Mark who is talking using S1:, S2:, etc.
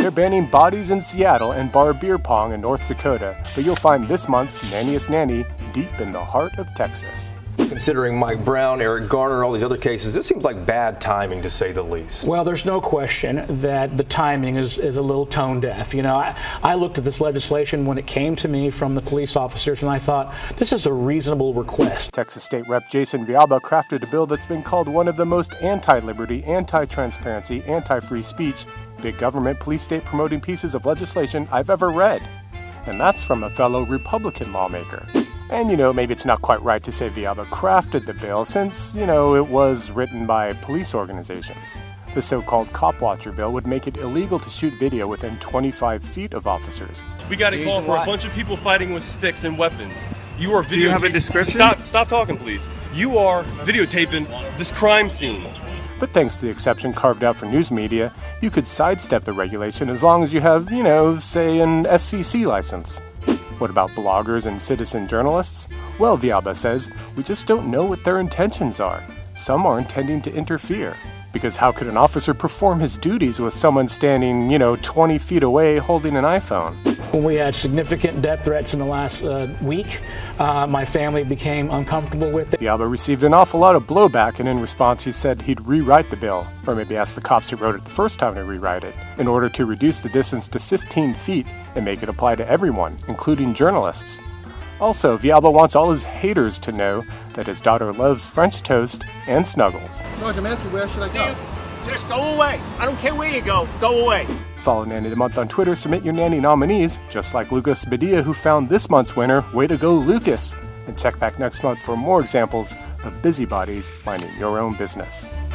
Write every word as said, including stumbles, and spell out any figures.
S1: They're banning bodies in Seattle and bar beer pong in North Dakota, but you'll find this month's Nanniest Nanny deep in the heart of Texas.
S2: Considering Mike Brown, Eric Garner, all these other cases, this seems like bad timing, to say the least.
S3: Well, there's no question that the timing is, is a little tone deaf. You know, I, I looked at this legislation when it came to me from the police officers, and I thought, this is a reasonable request.
S1: Texas State Representative Jason Villalba crafted a bill that's been called one of the most anti-liberty, anti-transparency, anti-free speech, big government, police state promoting pieces of legislation I've ever read. And that's from a fellow Republican lawmaker. And, you know, maybe it's not quite right to say Villalba crafted the bill since, you know, it was written by police organizations. The so-called Cop Watcher bill would make it illegal to shoot video within twenty-five feet of officers.
S4: We got a call for a bunch of people fighting with sticks and weapons. You are videotaping.
S5: Do you have a description?
S4: Stop, stop talking, please. You are videotaping this crime scene.
S1: But thanks to the exception carved out for news media, you could sidestep the regulation as long as you have, you know, say an F C C license. What about bloggers and citizen journalists? Well, Villalba says, we just don't know what their intentions are. Some are intending to interfere. Because how could an officer perform his duties with someone standing, you know, twenty feet away holding an iPhone?
S3: When we had significant death threats in the last uh, week, uh, my family became uncomfortable with it.
S1: Villalba received an awful lot of blowback, and in response he said he'd rewrite the bill, or maybe ask the cops who wrote it the first time to rewrite it, in order to reduce the distance to fifteen feet and make it apply to everyone, including journalists. Also, Villalba wants all his haters to know that his daughter loves French toast and Snuggles.
S6: George, I'm asking, where should I go?
S7: Just go away. I don't care where you go. Go away.
S1: Follow Nanny of the Month on Twitter, submit your nanny nominees, just like Lucas Badia, who found this month's winner. Way to go, Lucas! And check back next month for more examples of busybodies minding your own business.